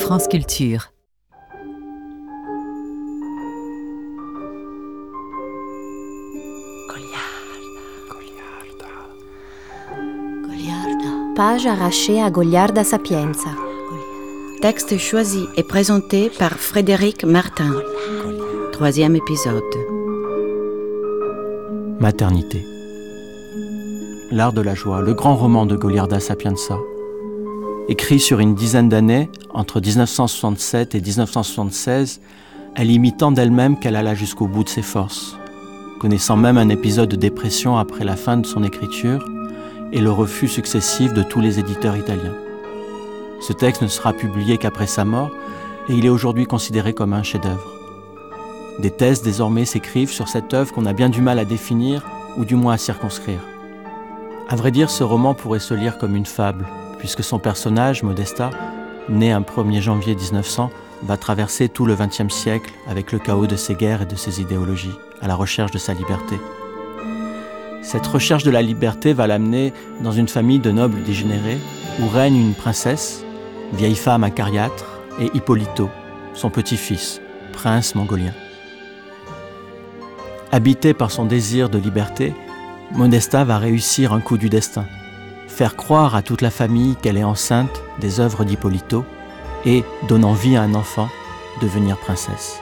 France Culture. Page arrachée à Goliarda Sapienza. Texte choisi et présenté par Frédéric Martin. 3e épisode. Maternité. L'art de la joie, le grand roman de Goliarda Sapienza. Écrit sur une dizaine d'années, entre 1967 et 1976, elle y mit tant d'elle-même qu'elle alla jusqu'au bout de ses forces, connaissant même un épisode de dépression après la fin de son écriture et le refus successif de tous les éditeurs italiens. Ce texte ne sera publié qu'après sa mort et il est aujourd'hui considéré comme un chef-d'œuvre. Des thèses désormais s'écrivent sur cette œuvre qu'on a bien du mal à définir ou du moins à circonscrire. À vrai dire, ce roman pourrait se lire comme une fable, puisque son personnage, Modesta, né un 1er janvier 1900, va traverser tout le XXe siècle avec le chaos de ses guerres et de ses idéologies, à la recherche de sa liberté. Cette recherche de la liberté va l'amener dans une famille de nobles dégénérés où règne une princesse, vieille femme acariâtre, et Hippolito, son petit-fils, prince mongolien. Habité par son désir de liberté, Modesta va réussir un coup du destin, faire croire à toute la famille qu'elle est enceinte des œuvres d'Hippolito et, donnant vie à un enfant, devenir princesse.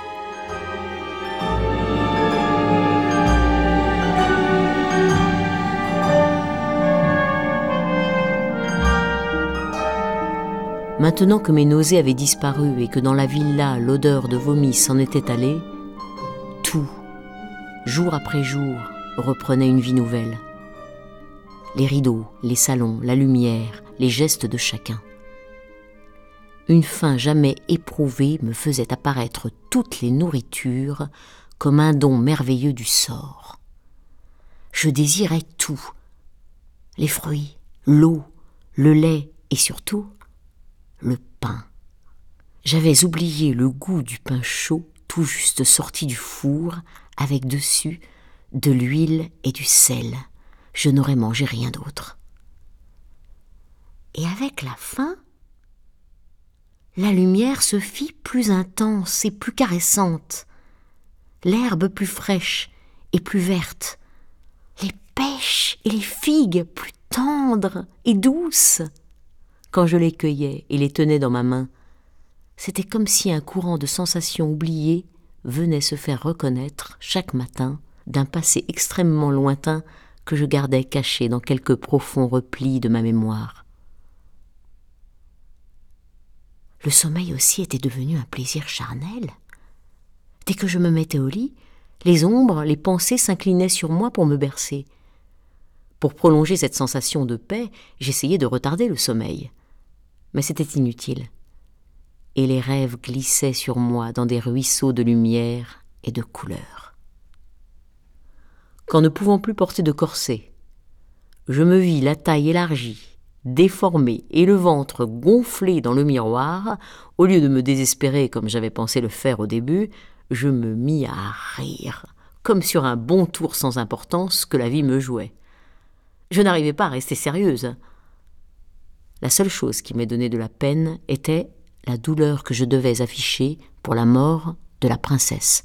Maintenant que mes nausées avaient disparu et que dans la villa l'odeur de vomi s'en était allée, tout, jour après jour, reprenait une vie nouvelle. Les rideaux, les salons, la lumière, les gestes de chacun. Une faim jamais éprouvée me faisait apparaître toutes les nourritures comme un don merveilleux du sort. Je désirais tout, les fruits, l'eau, le lait et surtout le pain. J'avais oublié le goût du pain chaud, tout juste sorti du four, avec dessus de l'huile et du sel. Je n'aurais mangé rien d'autre. Et avec la faim, la lumière se fit plus intense et plus caressante, l'herbe plus fraîche et plus verte, les pêches et les figues plus tendres et douces. Quand je les cueillais et les tenais dans ma main, c'était comme si un courant de sensations oubliées venait se faire reconnaître chaque matin d'un passé extrêmement lointain que je gardais caché dans quelques profonds replis de ma mémoire. Le sommeil aussi était devenu un plaisir charnel. Dès que je me mettais au lit, les ombres, les pensées s'inclinaient sur moi pour me bercer. Pour prolonger cette sensation de paix, j'essayais de retarder le sommeil. Mais c'était inutile. Et les rêves glissaient sur moi dans des ruisseaux de lumière et de couleurs. Quand ne pouvant plus porter de corset, je me vis la taille élargie, déformée et le ventre gonflé dans le miroir, au lieu de me désespérer comme j'avais pensé le faire au début, je me mis à rire, comme sur un bon tour sans importance que la vie me jouait. Je n'arrivais pas à rester sérieuse. La seule chose qui m'ait donné de la peine était la douleur que je devais afficher pour la mort de la princesse.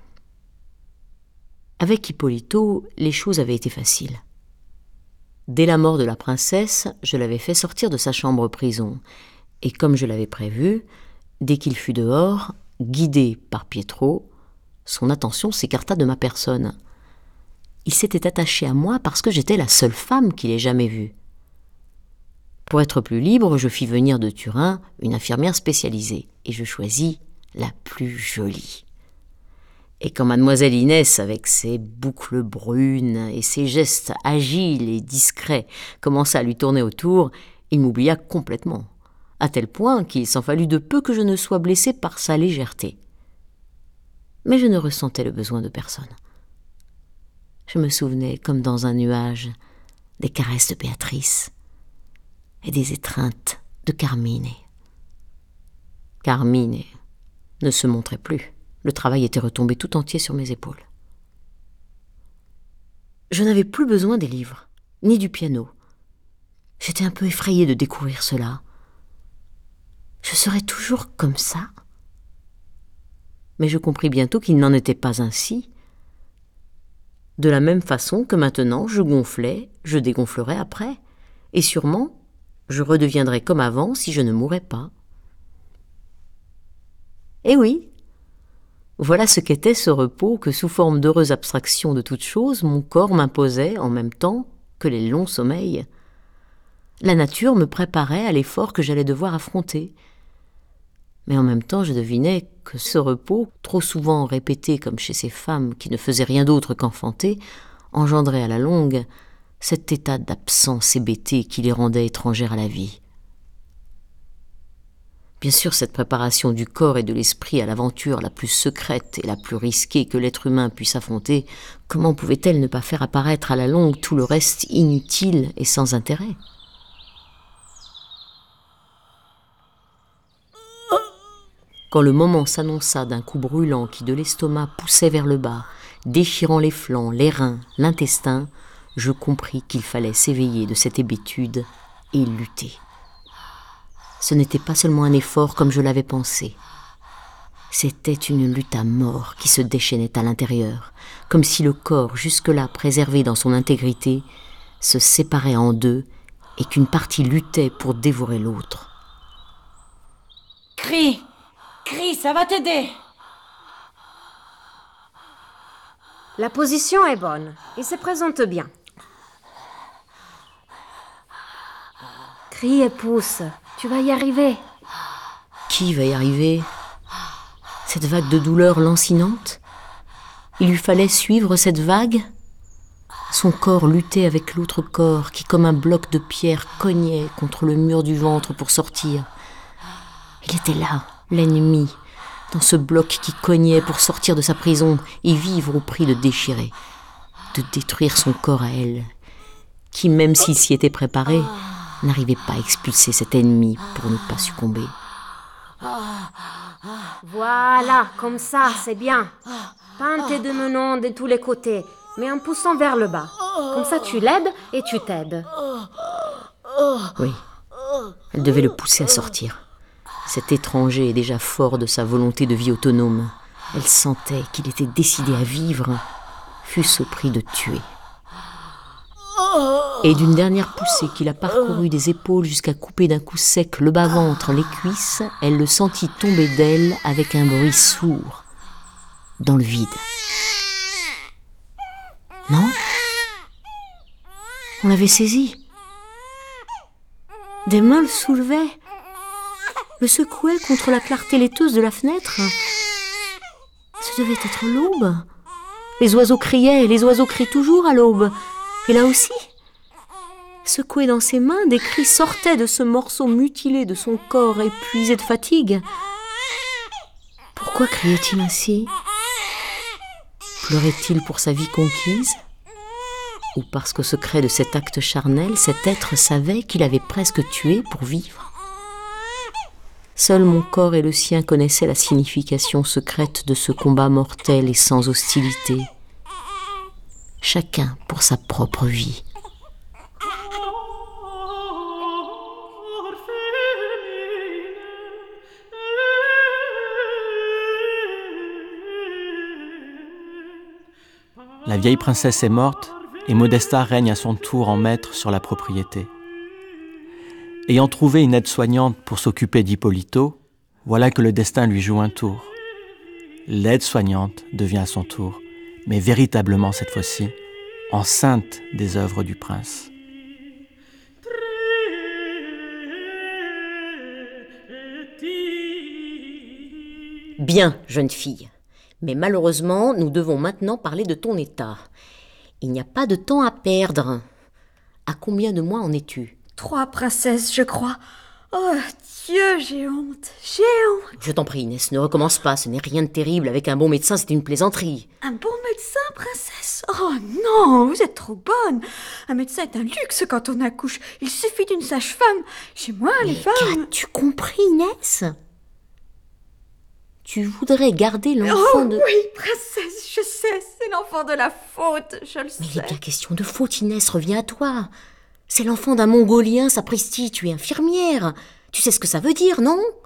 Avec Hippolito, les choses avaient été faciles. Dès la mort de la princesse, je l'avais fait sortir de sa chambre-prison, et comme je l'avais prévu, dès qu'il fut dehors, guidé par Pietro, son attention s'écarta de ma personne. Il s'était attaché à moi parce que j'étais la seule femme qu'il ait jamais vue. Pour être plus libre, je fis venir de Turin une infirmière spécialisée, et je choisis la plus jolie. Et quand mademoiselle Inès, avec ses boucles brunes et ses gestes agiles et discrets, commença à lui tourner autour, il m'oublia complètement, à tel point qu'il s'en fallut de peu que je ne sois blessée par sa légèreté. Mais je ne ressentais le besoin de personne. Je me souvenais, comme dans un nuage, des caresses de Béatrice et des étreintes de Carmine. Carmine ne se montrait plus. Le travail était retombé tout entier sur mes épaules. Je n'avais plus besoin des livres, ni du piano. J'étais un peu effrayée de découvrir cela. Je serais toujours comme ça. Mais je compris bientôt qu'il n'en était pas ainsi. De la même façon que maintenant je gonflais, je dégonflerais après, et sûrement je redeviendrais comme avant si je ne mourais pas. Eh oui, voilà ce qu'était ce repos que, sous forme d'heureuse abstraction de toute chose, mon corps m'imposait en même temps que les longs sommeils. La nature me préparait à l'effort que j'allais devoir affronter. Mais en même temps, je devinais que ce repos, trop souvent répété comme chez ces femmes qui ne faisaient rien d'autre qu'enfanter, engendrait à la longue cet état d'absence hébétée qui les rendait étrangères à la vie. Bien sûr, cette préparation du corps et de l'esprit à l'aventure la plus secrète et la plus risquée que l'être humain puisse affronter, comment pouvait-elle ne pas faire apparaître à la longue tout le reste inutile et sans intérêt ? Quand le moment s'annonça d'un coup brûlant qui de l'estomac poussait vers le bas, déchirant les flancs, les reins, l'intestin, je compris qu'il fallait s'éveiller de cette hébétude et lutter. Ce n'était pas seulement un effort comme je l'avais pensé. C'était une lutte à mort qui se déchaînait à l'intérieur, comme si le corps, jusque-là préservé dans son intégrité, se séparait en deux et qu'une partie luttait pour dévorer l'autre. Crie, ça va t'aider. La position est bonne. Il se présente bien. Crie et pousse. Tu vas y arriver. Qui va y arriver ? Cette vague de douleur lancinante ? Il lui fallait suivre cette vague ? Son corps luttait avec l'autre corps qui, comme un bloc de pierre, cognait contre le mur du ventre pour sortir. Il était là, l'ennemi, dans ce bloc qui cognait pour sortir de sa prison et vivre au prix de déchirer, de détruire son corps à elle, qui, même s'il s'y était préparé, n'arrivait pas à expulser cet ennemi pour ne pas succomber. Voilà, comme ça, c'est bien. Pends tes deux menons de tous les côtés, mais en poussant vers le bas. Comme ça, tu l'aides et tu t'aides. Oui, elle devait le pousser à sortir. Cet étranger est déjà fort de sa volonté de vie autonome. Elle sentait qu'il était décidé à vivre, fût-ce au prix de tuer. Et d'une dernière poussée qui la parcourut des épaules jusqu'à couper d'un coup sec le bas-ventre, les cuisses, elle le sentit tomber d'elle avec un bruit sourd, dans le vide. Non ? On l'avait saisi. Des mains le soulevaient, le secouaient contre la clarté laiteuse de la fenêtre. Ce devait être l'aube. Les oiseaux criaient, et les oiseaux crient toujours à l'aube. Et là aussi, secoué dans ses mains, des cris sortaient de ce morceau mutilé de son corps épuisé de fatigue. Pourquoi criait-il ainsi ? Pleurait-il pour sa vie conquise ? Ou parce qu'au secret de cet acte charnel, cet être savait qu'il avait presque tué pour vivre ? Seul mon corps et le sien connaissaient la signification secrète de ce combat mortel et sans hostilité. Chacun pour sa propre vie. La vieille princesse est morte et Modesta règne à son tour en maître sur la propriété. Ayant trouvé une aide-soignante pour s'occuper d'Ippolito, voilà que le destin lui joue un tour. L'aide-soignante devient à son tour, mais véritablement cette fois-ci, enceinte des œuvres du prince. Bien, jeune fille. Mais malheureusement, nous devons maintenant parler de ton état. Il n'y a pas de temps à perdre. À combien de mois en es-tu ? 3, princesse, je crois. Oh, Dieu, j'ai honte. Je t'en prie, Inès, ne recommence pas. Ce n'est rien de terrible. Avec un bon médecin, c'est une plaisanterie. Un bon médecin, princesse ? Oh non, vous êtes trop bonne. Un médecin est un luxe quand on accouche. Il suffit d'une sage-femme. Chez moi, les femmes... Qu'as-tu compris, Inès ? Tu voudrais garder l'enfant de... Oui, princesse, je sais, c'est l'enfant de la faute, je le sais. Mais il est bien question de faute, Inès, reviens à toi. C'est l'enfant d'un Mongolien, sapristi, tu es infirmière. Tu sais ce que ça veut dire, non ?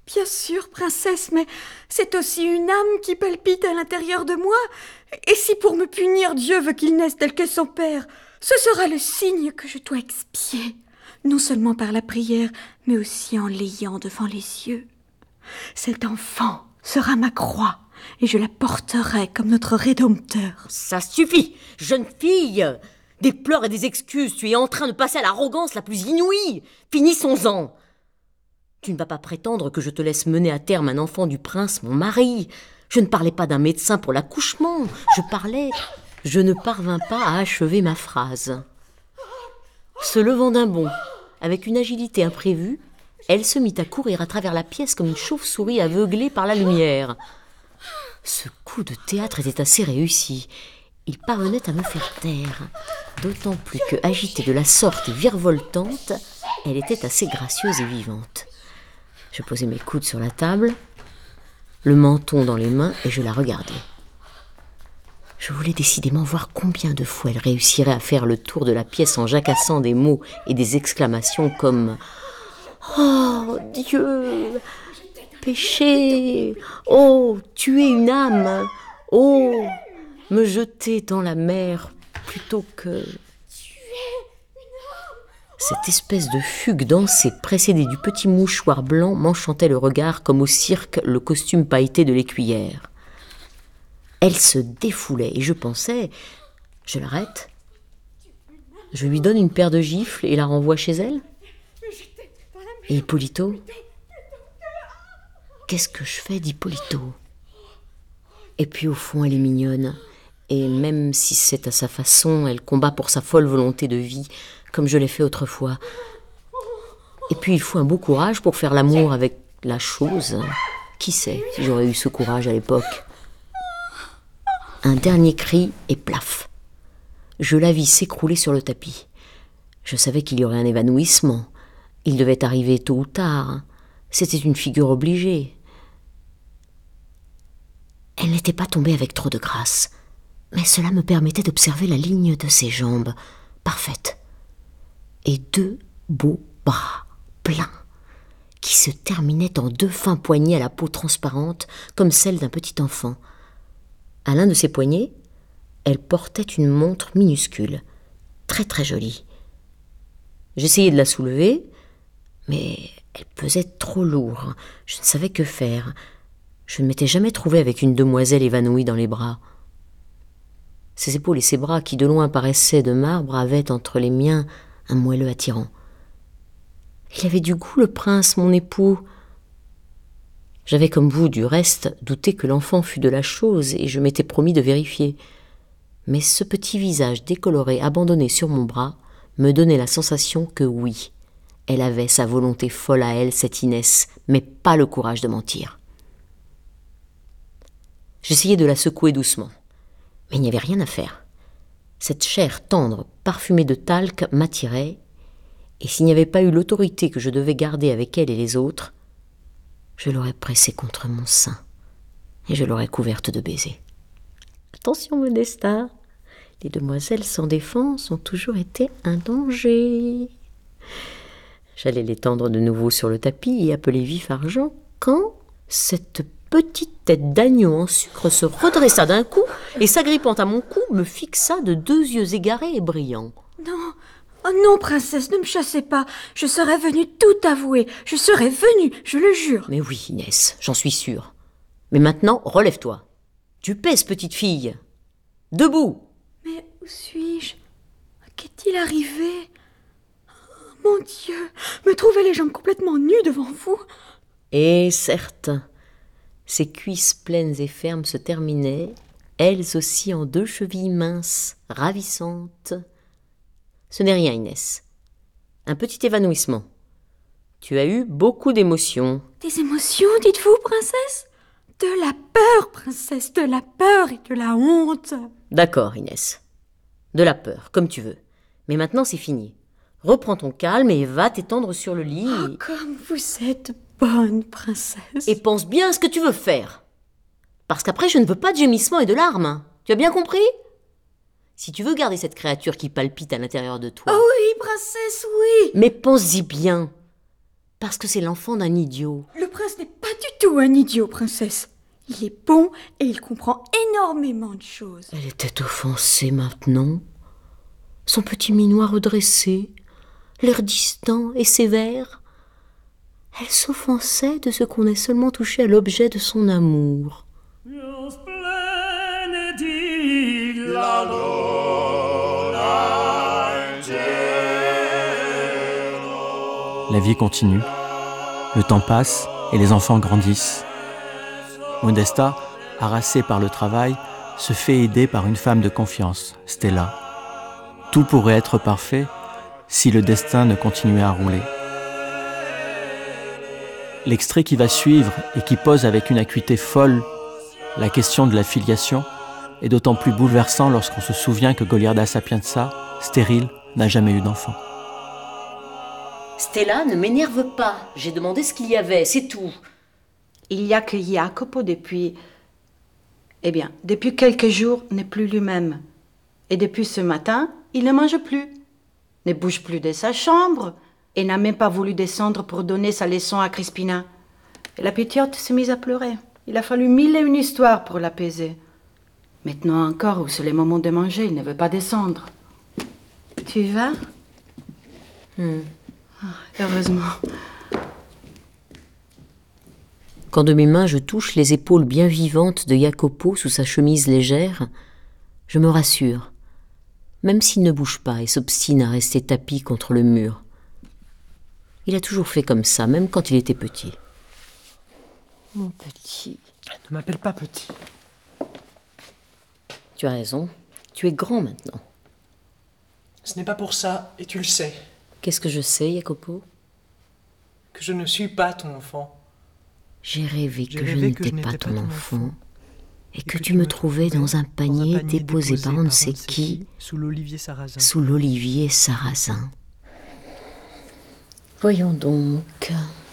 Bien sûr, princesse, mais c'est aussi une âme qui palpite à l'intérieur de moi. Et si pour me punir, Dieu veut qu'il naisse tel que son père, ce sera le signe que je dois expier, non seulement par la prière, mais aussi en l'ayant devant les yeux. Cet enfant sera ma croix, et je la porterai comme notre Rédempteur. Ça suffit, jeune fille. Des pleurs et des excuses, tu es en train de passer à l'arrogance la plus inouïe. Finissons-en. Tu ne vas pas prétendre que je te laisse mener à terme un enfant du prince, mon mari. Je ne parlais pas d'un médecin pour l'accouchement. Je ne parvins pas à achever ma phrase. Se levant d'un bond, avec une agilité imprévue, elle se mit à courir à travers la pièce comme une chauve-souris aveuglée par la lumière. Ce coup de théâtre était assez réussi. Il parvenait à me faire taire, d'autant plus que, agitée de la sorte et virevoltante, elle était assez gracieuse et vivante. Je posai mes coudes sur la table, le menton dans les mains, et je la regardais. Je voulais décidément voir combien de fois elle réussirait à faire le tour de la pièce en jacassant des mots et des exclamations comme « Oh, Dieu! Péché! Oh, tuer une âme! Oh, me jeter dans la mer plutôt que... » Cette espèce de fugue dansée précédée du petit mouchoir blanc m'enchantait le regard comme au cirque le costume pailleté de l'écuyère. Elle se défoulait et je pensais, je l'arrête, je lui donne une paire de gifles et la renvoie chez elle. Et Hippolito? Qu'est-ce que je fais d'Hippolito? Et puis au fond elle est mignonne, et même si c'est à sa façon, elle combat pour sa folle volonté de vie, comme je l'ai fait autrefois. Et puis il faut un beau courage pour faire l'amour avec la chose. Qui sait si j'aurais eu ce courage à l'époque? Un dernier cri et plaf. Je la vis s'écrouler sur le tapis. Je savais qu'il y aurait un évanouissement. Il devait arriver tôt ou tard. C'était une figure obligée. Elle n'était pas tombée avec trop de grâce, mais cela me permettait d'observer la ligne de ses jambes, parfaite, et 2 beaux bras pleins, qui se terminaient en 2 fins poignées à la peau transparente, comme celle d'un petit enfant. À l'un de ses poignets, elle portait une montre minuscule, très très jolie. J'essayai de la soulever, mais elle pesait trop lourd. Je ne savais que faire. Je ne m'étais jamais trouvée avec une demoiselle évanouie dans les bras. Ses épaules et ses bras, qui de loin paraissaient de marbre, avaient entre les miens un moelleux attirant. Il avait du goût, le prince, mon époux. J'avais, comme vous, du reste, douté que l'enfant fût de la chose, et je m'étais promis de vérifier. Mais ce petit visage décoloré, abandonné sur mon bras, me donnait la sensation que oui, elle avait sa volonté folle à elle, cette Inès, mais pas le courage de mentir. J'essayai de la secouer doucement, mais il n'y avait rien à faire. Cette chair tendre, parfumée de talc, m'attirait, et s'il n'y avait pas eu l'autorité que je devais garder avec elle et les autres, je l'aurais pressée contre mon sein, et je l'aurais couverte de baisers. Attention, Modesta, les demoiselles sans défense ont toujours été un danger. J'allais l'étendre de nouveau sur le tapis et appeler vif argent, quand cette petite tête d'agneau en sucre se redressa d'un coup et, s'agrippant à mon cou, me fixa de 2 yeux égarés et brillants. Non, oh non, princesse, ne me chassez pas. Je serais venue tout avouer. Je serais venue, je le jure. Mais oui, Inès, j'en suis sûre. Mais maintenant, relève-toi. Tu pèses, petite fille. Debout. Mais où suis-je? Qu'est-il arrivé? Oh, mon Dieu, me trouver les jambes complètement nues devant vous? Et certes, ses cuisses pleines et fermes se terminaient, elles aussi en 2 chevilles minces, ravissantes. Ce n'est rien, Inès. Un petit évanouissement. Tu as eu beaucoup d'émotions. Des émotions, dites-vous, princesse? De la peur, princesse, de la peur et de la honte. D'accord, Inès. De la peur, comme tu veux. Mais maintenant, c'est fini. Reprends ton calme et va t'étendre sur le lit. Oh, comme vous êtes bonne, princesse. Et pense bien à ce que tu veux faire. Parce qu'après, je ne veux pas de gémissements et de larmes. Tu as bien compris? Si tu veux garder cette créature qui palpite à l'intérieur de toi... Oh oui, princesse, oui. Mais pense-y bien. Parce que c'est l'enfant d'un idiot. Le prince n'est pas tout un idiot, princesse. Il est bon et il comprend énormément de choses. Elle était offensée maintenant. Son petit minois redressé, l'air distant et sévère. Elle s'offensait de ce qu'on ait seulement touché à l'objet de son amour. La vie continue. Le temps passe et les enfants grandissent. Modesta, harassée par le travail, se fait aider par une femme de confiance, Stella. Tout pourrait être parfait si le destin ne continuait à rouler. L'extrait qui va suivre et qui pose avec une acuité folle la question de la filiation est d'autant plus bouleversant lorsqu'on se souvient que Goliarda Sapienza, stérile, n'a jamais eu d'enfant. Stella, ne m'énerve pas. J'ai demandé ce qu'il y avait, c'est tout. Il y a que Jacopo depuis quelques jours n'est plus lui-même. Et depuis ce matin, il ne mange plus, ne bouge plus de sa chambre et n'a même pas voulu descendre pour donner sa leçon à Crispina. Et la petite s'est mise à pleurer. Il a fallu 1001 histoires pour l'apaiser. Maintenant encore, où c'est le moment de manger, il ne veut pas descendre. Tu y vas? Heureusement. Quand de mes mains je touche les épaules bien vivantes de Jacopo sous sa chemise légère, je me rassure, même s'il ne bouge pas et s'obstine à rester tapi contre le mur. Il a toujours fait comme ça, même quand il était petit. Mon petit. Ne m'appelle pas petit. Tu as raison, tu es grand maintenant. Ce n'est pas pour ça, et tu le sais. Qu'est-ce que je sais, Jacopo? Que je ne suis pas ton enfant. J'ai rêvé que je n'étais pas ton enfant et que tu me trouvais dans un panier déposé par on ne sait qui sous l'olivier sarrasin. Sous l'olivier sarrasin. Voyons donc.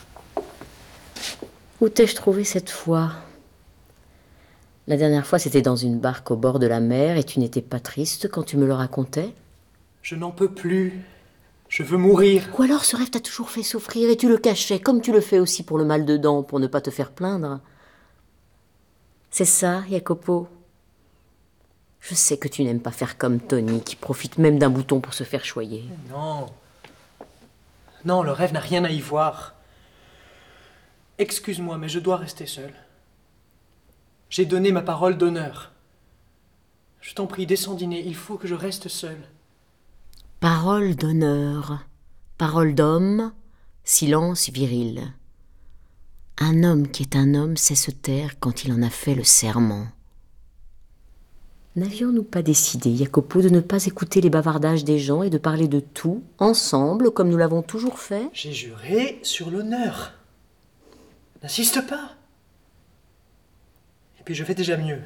Où t'ai-je trouvé cette fois? La dernière fois, c'était dans une barque au bord de la mer et tu n'étais pas triste quand tu me le racontais? Je n'en peux plus. Je veux mourir. Ou alors ce rêve t'a toujours fait souffrir et tu le cachais, comme tu le fais aussi pour le mal de dents, pour ne pas te faire plaindre. C'est ça, Jacopo. Je sais que tu n'aimes pas faire comme Tony, qui profite même d'un bouton pour se faire choyer. Non. Non, le rêve n'a rien à y voir. Excuse-moi, mais je dois rester seul. J'ai donné ma parole d'honneur. Je t'en prie, descends dîner, il faut que je reste seul. Parole d'honneur, parole d'homme, silence viril. Un homme qui est un homme sait se taire quand il en a fait le serment. N'avions-nous pas décidé, Jacopo, de ne pas écouter les bavardages des gens et de parler de tout, ensemble, comme nous l'avons toujours fait? J'ai juré sur l'honneur. N'insiste pas. Et puis je fais déjà mieux.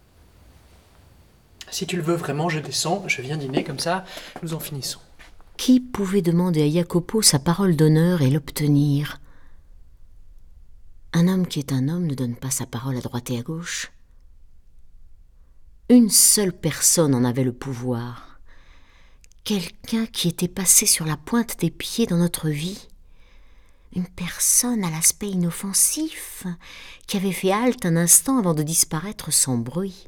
Si tu le veux vraiment, je descends, je viens dîner, comme ça, nous en finissons. Qui pouvait demander à Jacopo sa parole d'honneur et l'obtenir? Un homme qui est un homme ne donne pas sa parole à droite et à gauche. Une seule personne en avait le pouvoir. Quelqu'un qui était passé sur la pointe des pieds dans notre vie. Une personne à l'aspect inoffensif, qui avait fait halte un instant avant de disparaître sans bruit.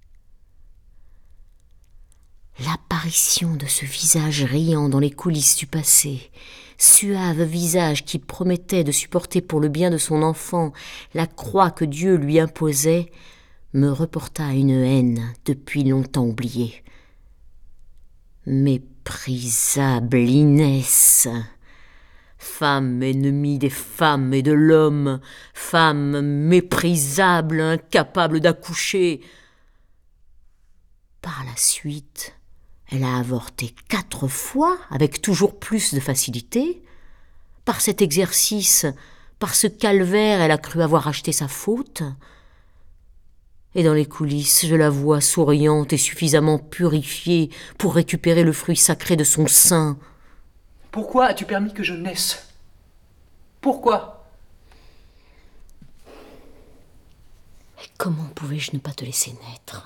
L'apparition de ce visage riant dans les coulisses du passé, suave visage qui promettait de supporter pour le bien de son enfant la croix que Dieu lui imposait, me reporta à une haine depuis longtemps oubliée. Méprisable Inès, femme ennemie des femmes et de l'homme, femme méprisable, incapable d'accoucher. Par la suite, elle a avorté 4 fois, avec toujours plus de facilité. Par cet exercice, par ce calvaire, elle a cru avoir acheté sa faute. Et dans les coulisses, je la vois souriante et suffisamment purifiée pour récupérer le fruit sacré de son sein. Pourquoi as-tu permis que je naisse? Pourquoi? Et comment pouvais-je ne pas te laisser naître?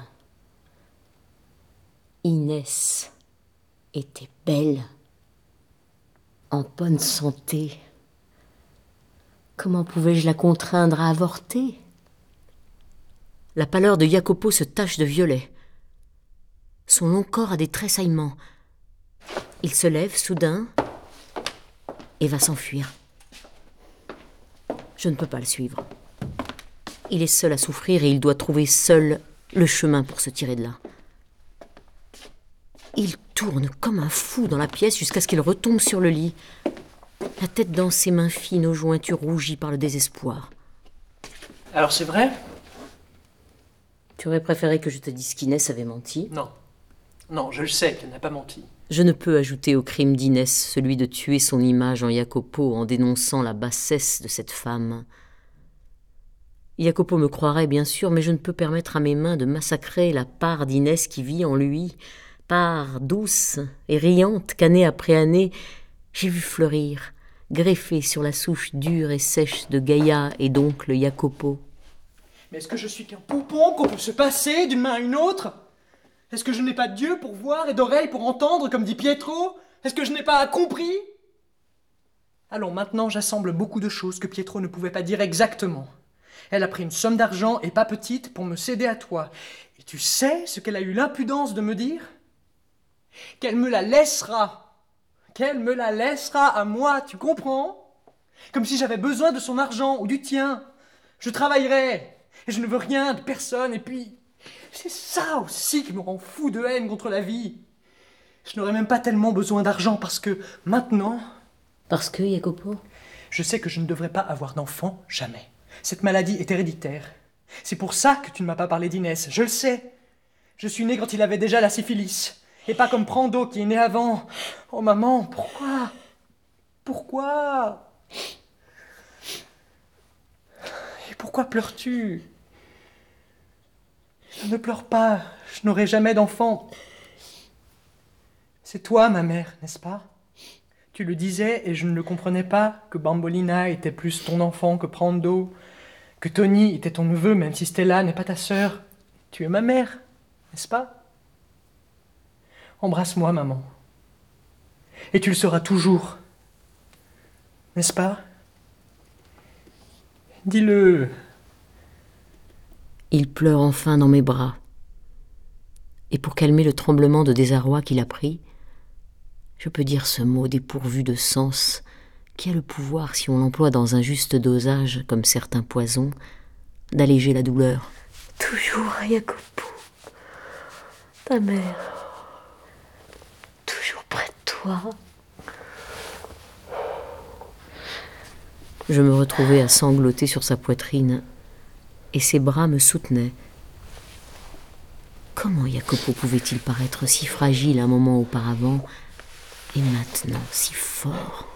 Inès était belle, en bonne santé. Comment pouvais-je la contraindre à avorter? La pâleur de Jacopo se tache de violet. Son long corps a des tressaillements. Il se lève soudain et va s'enfuir. Je ne peux pas le suivre. Il est seul à souffrir et il doit trouver seul le chemin pour se tirer de là. Il tourne comme un fou dans la pièce jusqu'à ce qu'il retombe sur le lit, la tête dans ses mains fines aux jointures rougies par le désespoir. Alors c'est vrai? Tu aurais préféré que je te dise qu'Inès avait menti? Non. Non, je le sais qu'elle n'a pas menti. Je ne peux ajouter au crime d'Inès celui de tuer son image en Jacopo en dénonçant la bassesse de cette femme. Jacopo me croirait bien sûr, mais je ne peux permettre à mes mains de massacrer la part d'Inès qui vit en lui, part douce et riante qu'année après année, j'ai vu fleurir, greffée sur la souche dure et sèche de Gaïa et d'oncle Jacopo. Mais est-ce que je suis qu'un poupon qu'on peut se passer d'une main à une autre? Est-ce que je n'ai pas d'yeux pour voir et d'oreilles pour entendre, comme dit Pietro? Est-ce que je n'ai pas compris? Allons, maintenant j'assemble beaucoup de choses que Pietro ne pouvait pas dire exactement. Elle a pris une somme d'argent, et pas petite, pour me céder à toi. Et tu sais ce qu'elle a eu l'impudence de me dire? Qu'elle me la laissera. Qu'elle me la laissera à moi, tu comprends? Comme si j'avais besoin de son argent ou du tien. Je travaillerai, et je ne veux rien de personne, et puis... c'est ça aussi qui me rend fou de haine contre la vie. Je n'aurais même pas tellement besoin d'argent parce que maintenant... Parce que, Jacopo? Je sais que je ne devrais pas avoir d'enfant, jamais. Cette maladie est héréditaire. C'est pour ça que tu ne m'as pas parlé d'Inès, je le sais. Je suis né quand il avait déjà la syphilis, et pas comme Prando qui est né avant. Oh maman, pourquoi? Pourquoi? Et pourquoi pleures-tu? Ne pleure pas, je n'aurai jamais d'enfant. C'est toi, ma mère, n'est-ce pas? Tu le disais et je ne le comprenais pas, que Bambolina était plus ton enfant que Prando, que Tony était ton neveu, même si Stella n'est pas ta sœur. Tu es ma mère, n'est-ce pas? Embrasse-moi, maman. Et tu le seras toujours, n'est-ce pas? Dis-le. Il pleure enfin dans mes bras. Et pour calmer le tremblement de désarroi qu'il a pris, je peux dire ce mot dépourvu de sens qui a le pouvoir, si on l'emploie dans un juste dosage, comme certains poisons, d'alléger la douleur. Toujours, Jacopo. Ta mère. Toujours près de toi. Je me retrouvais à sangloter sur sa poitrine, et ses bras me soutenaient. Comment Jacopo pouvait-il paraître si fragile un moment auparavant, et maintenant si fort?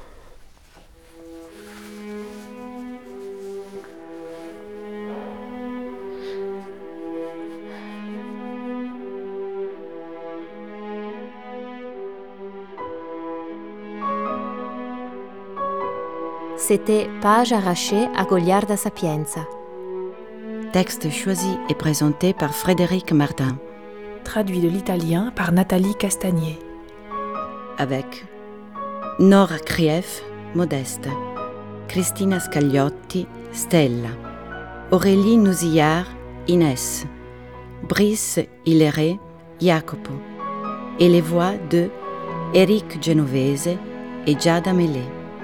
C'était Page arrachée à Goliarda Sapienza. Texte choisi et présenté par Frédéric Martin. Traduit de l'italien par Nathalie Castagnier. Avec Nora Krief, Modeste, Cristina Scagliotti, Stella, Aurélie Nouzillard, Inès, Brice Hilleret, Jacopo, et les voix de Eric Genovese et Giada Mellet.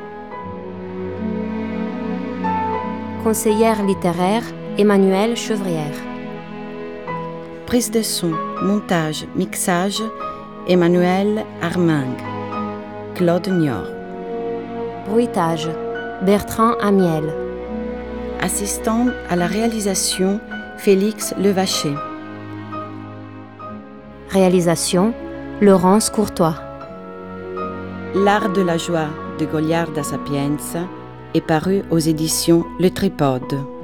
Conseillère littéraire, Emmanuelle Chevrière. Prise de son, montage, mixage, Emmanuel Armingue, Claude Niort. Bruitage, Bertrand Amiel. Assistant à la réalisation, Félix Levaché. Réalisation, Laurence Courtois. L'art de la joie de Goliarda Sapienza est paru aux éditions Le Tripode.